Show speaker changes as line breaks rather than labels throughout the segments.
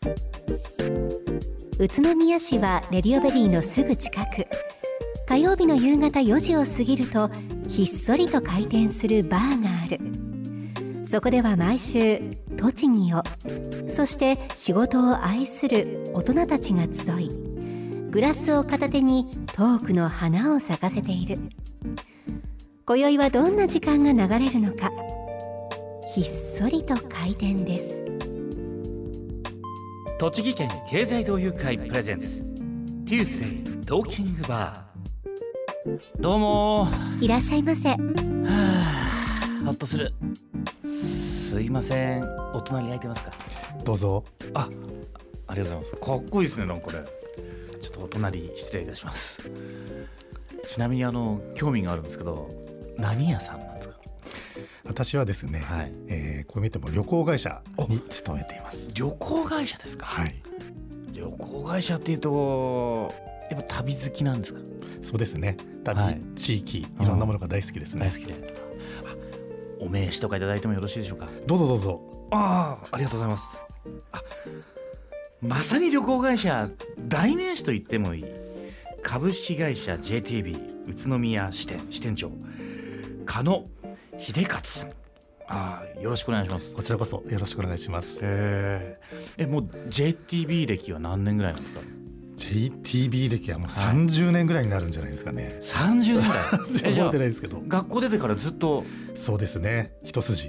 宇都宮市はレディオベリーのすぐ近く。火曜日の夕方4時を過ぎるとひっそりと開店するバーがある。そこでは毎週栃木を、そして仕事を愛する大人たちが集い、グラスを片手にトークの花を咲かせている。今宵はどんな時間が流れるのか。ひっそりと開店です。
栃木県経済同友会プレゼンツ Tuesday トーキングバー。どうも
いらっしゃいませ。
ほっとする。すいません、お隣空いてますか？
どうぞ。
ありがとうございます。かっこいいですね。なんかこれちょっとお隣失礼いたします。ちなみに興味があるんですけど、何屋さんなんですか？
私はですね、こう見ても旅行会社に勤めています。
旅行会社ですか？
はい。
旅行会社っていうとやっぱ旅好きなんですか？
そうですね。旅、地域、いろんなものが大好きですね。
大好きで。お名刺とかいただいてもよろしいでしょうか？
どうぞどうぞ。
ありがとうございます。まさに旅行会社代名詞と言ってもいい株式会社 JTB 宇都宮支店長加野秀勝さん。よろしくお願いします。
こちらこそよろしくお願いします。
もう JTB 歴は何年ぐらいなんですか
？JTB 歴はもう30年ぐらいになるんじゃないですかね。
30年ぐらい
覚えてないですけど、
学校出てからずっと。
そうですね、一筋。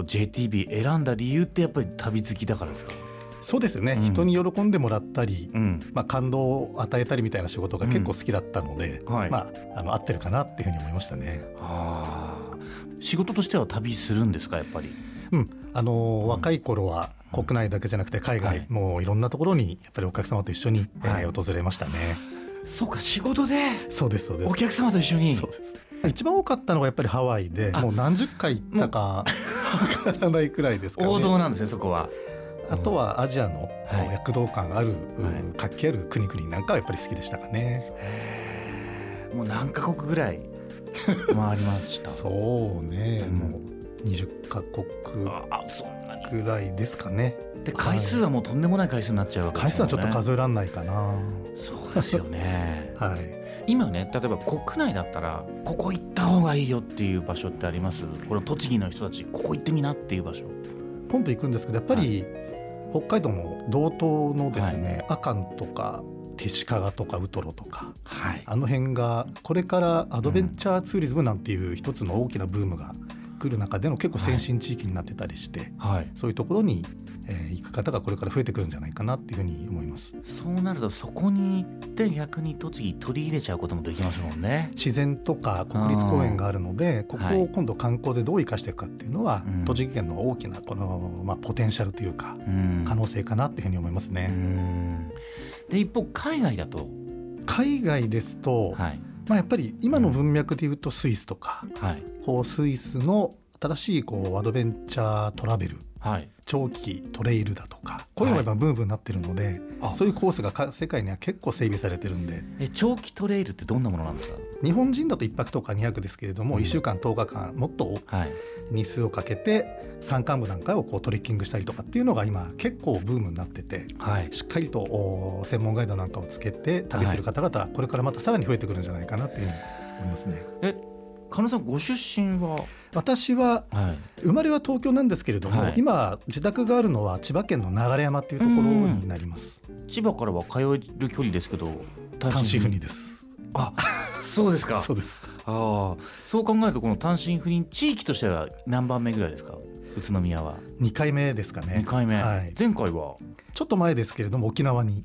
JTB 選んだ理由ってやっぱり旅好きだからですか？
そうですね、人に喜んでもらったり、感動を与えたりみたいな仕事が結構好きだったので、合ってるかなっていうふうに思いましたね。
仕事としては旅するんですか？やっぱり、
若い頃は国内だけじゃなくて海外、もういろんなところにやっぱりお客様と一緒に、訪れましたね。
そうか、仕事で。
そうですそうです。
お客様と一緒に。
そうです。一番多かったのがやっぱりハワイで、もう何十回行ったかわからないくらいですかね。
王道なんですね、そこは。
あとはアジアの躍動感ある、活気ある国々なんかはやっぱり好きでしたかね。
もう何カ国ぐらい回りました？
そうね、もう20カ国ぐらいですかね。
で回数はもうとんでもない回数になっちゃうわけですよね。
回数はちょっと数えらんないかな。
そうですよね。
はい。
今ね、例えば国内だったらここ行った方がいいよっていう場所ってあります？これ栃木の人たちここ行ってみなっていう場所。
ポンと行くんですけど、やっぱり、北海道の道東のですね、阿寒とか弟子屈とかウトロとか、あの辺がこれからアドベンチャーツーリズムなんていう一つの大きなブームが来る中での結構先進地域になってたりして、そういうところに、行く方がこれから増えてくるんじゃないかなっていうふうに思います。
そうなるとそこに行って逆に栃木取り入れちゃうこともできますもんね。
自然とか国立公園があるので、ここを今度観光でどう生かしていくかっていうのは、栃木県の大きなこの、ポテンシャルというか、可能性かなっていうふうに思いますね。
で一方海外だと、
海外ですと、やっぱり今の文脈でいうとスイスとか、スイスの新しいアドベンチャートラベル、長期トレイルだとか、こういうのが今ブームになってるので、そういうコースが世界には結構整備されてるんで。
長期トレイルってどんなものなんですか？
日本人だと1泊とか2泊ですけれども、1週間10日間もっと日数をかけて山間部なんかをトレッキングしたりとかっていうのが今結構ブームになってて、しっかりと専門ガイドなんかをつけて旅する方々、これからまたさらに増えてくるんじゃないかなっていうふうに思いますね。
加納さんご出身は？
私は、生まれは東京なんですけれども、今自宅があるのは千葉県の流山っていうところになります。
千葉からは通える距離ですけど
単身赴任です。
そうですか。
そうです。
そう考えるとこの単身赴任地域としては何番目ぐらいですか？宇都宮は
2回目ですかね。
2回目、前回は
ちょっと前ですけれども沖縄に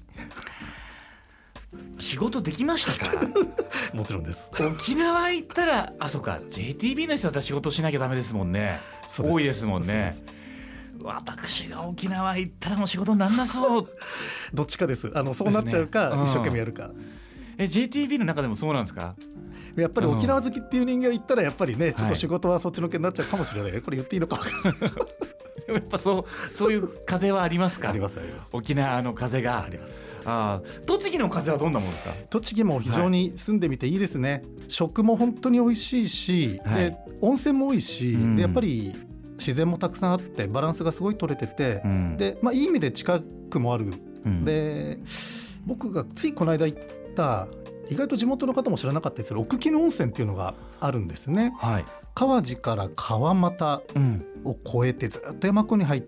仕事できましたか？
もちろんです。
沖縄行ったらそうか JTB の人だったら仕事しなきゃダメですもんね。多いですもんね。私が沖縄行ったらもう仕事になんなそう
どっちかです。そうなっちゃうか、一生懸命やるか。
JTB の中でもそうなんですか？
やっぱり沖縄好きっていう人間が行ったらやっぱりね、ちょっと仕事はそっちのけになっちゃうかもしれない。これ言っていいのか分からない
やっぱそういう風はありますか？
ありますあります。
沖縄の風が
あります。
栃木の風はどんなものですか？
栃木も非常に住んでみていいですね。食も本当に美味しいし、で温泉も多いし、でやっぱり自然もたくさんあってバランスがすごい取れてて、でいい意味で近クもある、で僕がついこの間行った意外と地元の方も知らなかったですけど奥鬼怒温泉っていうのがあるんですね、川路から川俣を越えてずっと山湖に入って、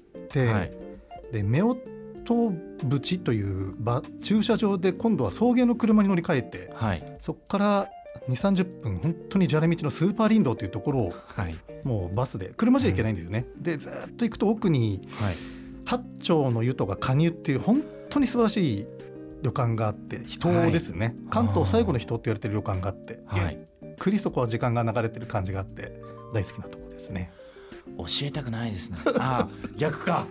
で夫婦淵という駐車場で今度は送迎の車に乗り換えて、そこから2、30分本当に砂利道のスーパー林道というところを、もうバスで車じゃいけないんですよね、でずっと行くと奥に、八丁の湯とかカニ湯っていう本当に素晴らしい旅館があって、秘湯ですね、関東最後の秘湯って言われてる旅館があって、ゆっくりそこは時間が流れてる感じがあって大好きなところですね。
教えたくないですね。逆か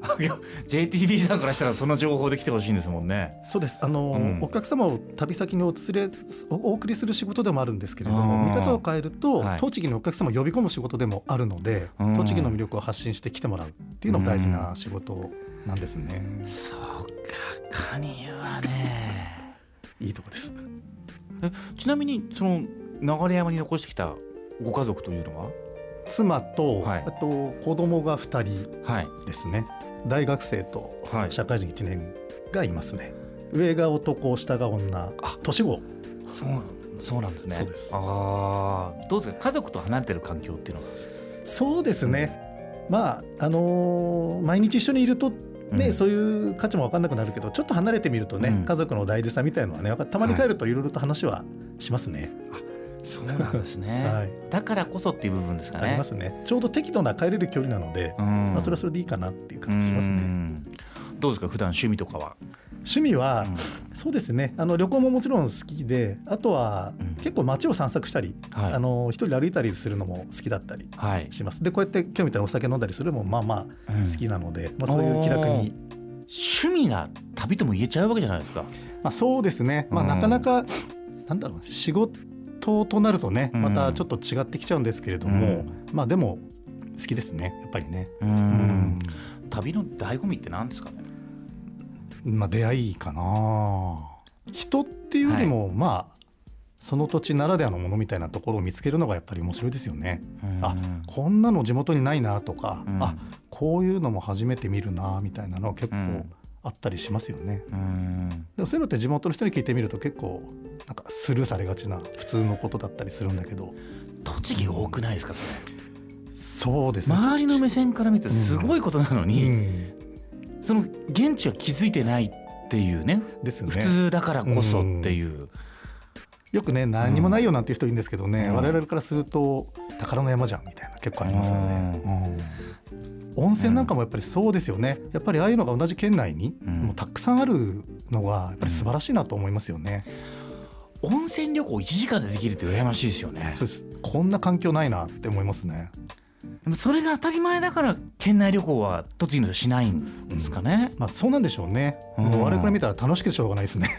JTB さんからしたらその情報で来てほしいんですもんね。
そうです。お客様を旅先にお送りする仕事でもあるんですけれども、見方を変えると、栃木のお客様を呼び込む仕事でもあるので、栃木の魅力を発信して来てもらうっていうのも大事な仕事なんですね。
そうか、カニ湯はね
いいとこです。
ちなみにその流山に残してきたご家族というのは
妻と、あと子供が2人ですね、大学生と社会人1年がいますね。上が男下が女、年子。
そうなんですね。
そうです。
どうですか、家族と離れてる環境っていうのは。
そうですね、まあ毎日一緒にいるとね、そういう価値も分かんなくなるけど、ちょっと離れてみるとね、家族の大事さみたいのはね、たまに帰るといろいろと話はしますね。
そうなんですね、だからこそっていう部分ですかね。
ありますね。ちょうど適度な帰れる距離なので、それはそれでいいかなっていう感じしますね。
どうですか、普段趣味とかは。
趣味は、そうですね、旅行ももちろん好きで、あとは、結構街を散策したり、一人で歩いたりするのも好きだったりします。でこうやって今日みたいなお酒飲んだりするのもまあまあ好きなので、そういう気楽に。
趣味が旅とも言えちゃうわけじゃないですか。
そうですね、なかなか仕事となるとね、またちょっと違ってきちゃうんですけれども、でも好きですね、やっぱりね。
旅の醍醐味って何ですかね。
出会いかな。人っていうよりも、その土地ならではのものみたいなところを見つけるのがやっぱり面白いですよね。こんなの地元にないなとか、こういうのも初めて見るなみたいなのは結構あったりしますよね。でもそういうのって地元の人に聞いてみると結構なんかスルーされがちな普通のことだったりするんだけど。
栃木多くないですか、それ。
そうですね、
周りの目線から見てすごいことなのに、その現地は気づいてないっていうね。
ですね、
普通だからこそっていう、
よくね、何にもないよなんていう人いるんですけどね、我々からすると宝の山じゃんみたいな結構ありますよね。温泉なんかもやっぱりそうですよね。やっぱりああいうのが同じ県内にもうたくさんあるのがやっぱり素晴らしいなと思いますよね。
温泉旅行1時間でできるって羨ましいですよね。
そうです。こんな環境ないなって思いますね。
でもそれが当たり前だから県内旅行は栃木の人しないんですかね。
そうなんでしょうね。我々から見たら楽しくてしょうがないですね。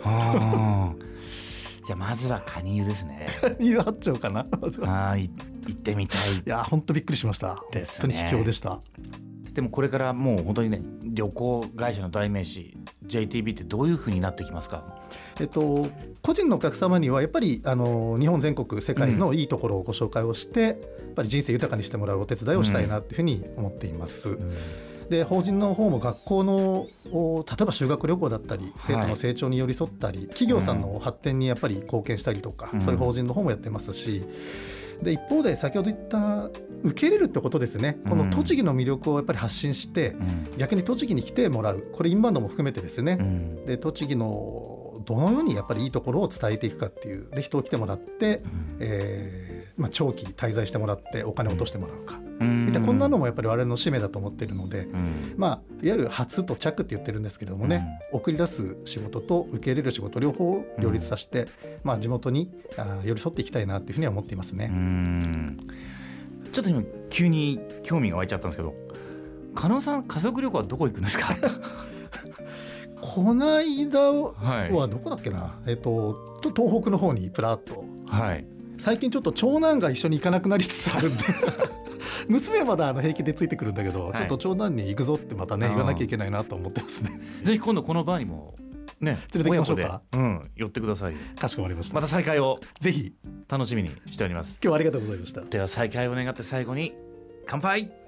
じゃあまずはカニ湯ですね。
カニ湯八丁かな。
行ってみたい。
いや本当びっくりしました。
です
ね、本当に秘境でした。
でもこれからもう本当にね、旅行会社の代名詞 JTB ってどういう風になってきますか。
個人のお客様にはやっぱり日本全国世界のいいところをご紹介をして、やっぱり人生豊かにしてもらうお手伝いをしたいなというふうに思っています。で法人の方も学校の例えば修学旅行だったり生徒の成長に寄り添ったり、企業さんの発展にやっぱり貢献したりとか、そういう法人の方もやってますし、で一方で先ほど言った受け入れるってことですね。この栃木の魅力をやっぱり発信して、逆に栃木に来てもらう、これインバウンドも含めてですね、で栃木のどのようにやっぱりいいところを伝えていくかっていう、で人を来てもらって、長期滞在してもらってお金を落としてもらうか、こんなのもやっぱり我々の使命だと思っているので、いわゆる初と着って言ってるんですけどもね、送り出す仕事と受け入れる仕事両方を両立させて、地元に寄り添っていきたいなっていうふうには思っていますね。
ちょっと今急に興味が湧いちゃったんですけど、加納さん家族旅行はどこ行くんですか。
この間はどこだっけな、東北の方にプラッと、最近ちょっと長男が一緒に行かなくなりつつあるんで娘はまだ平気でついてくるんだけど、ちょっと長男に行くぞってまたね言わなきゃいけないなと思ってますね。
ぜひ今度このバーにもね、
連れてきましょうか。
寄ってください。
かしこまりました。
また再会を
ぜひ
楽しみにしております。
今日はありがとうございました。
では再会を願って最後に乾杯。